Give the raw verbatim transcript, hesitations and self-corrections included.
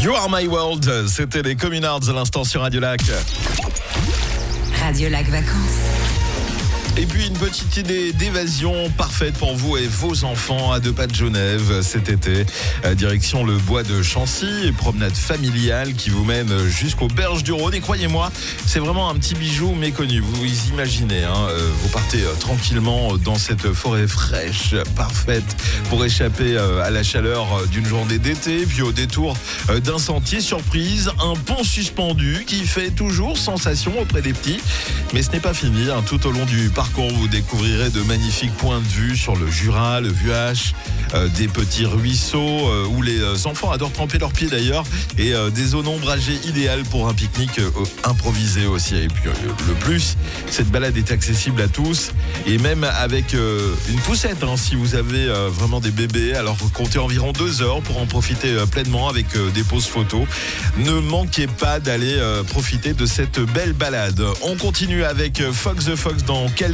You Are My World, c'était les Communards à l'instant sur Radio Lac. Radio Lac Vacances. Et puis une petite idée d'évasion parfaite pour vous et vos enfants à deux pas de Genève cet été. Direction le bois de Chancy, promenade familiale qui vous mène jusqu'aux berges du Rhône. Et croyez-moi, c'est vraiment un petit bijou méconnu. Vous imaginez, hein, vous partez tranquillement dans cette forêt fraîche, parfaite pour échapper à la chaleur d'une journée d'été. Puis au détour d'un sentier surprise, un pont suspendu qui fait toujours sensation auprès des petits. Mais ce n'est pas fini, hein, tout au long du parcours, vous découvrirez de magnifiques points de vue sur le Jura, le Vuache, euh, des petits ruisseaux euh, où les enfants adorent tremper leurs pieds d'ailleurs, et euh, des zones ombragées idéales pour un pique-nique euh, improvisé aussi. Et puis euh, le plus, cette balade est accessible à tous, et même avec euh, une poussette, hein, si vous avez euh, vraiment des bébés. Alors comptez environ deux heures pour en profiter euh, pleinement avec euh, des pauses photos. Ne manquez pas d'aller euh, profiter de cette belle balade. On continue avec Fox the Fox dans quelques